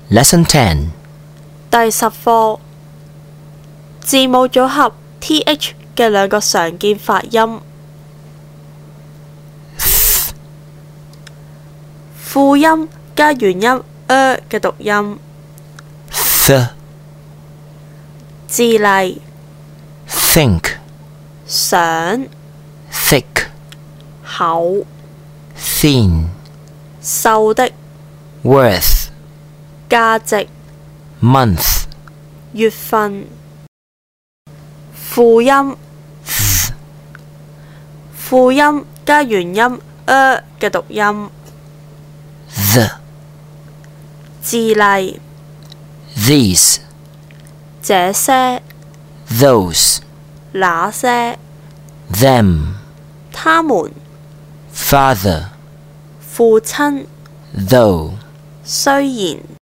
Lesson 10. 第10課字母組合 th 嘅兩個常見發音。輔音加元音嘅讀音。字例 think, 想 thick, 厚 thin, 瘦的 worth, 價值 month, 月份。輔音輔音加元音嘅讀音。 the, 字例 these, 這些 those, 那些 them, 他們 father, 父親 though. 雖然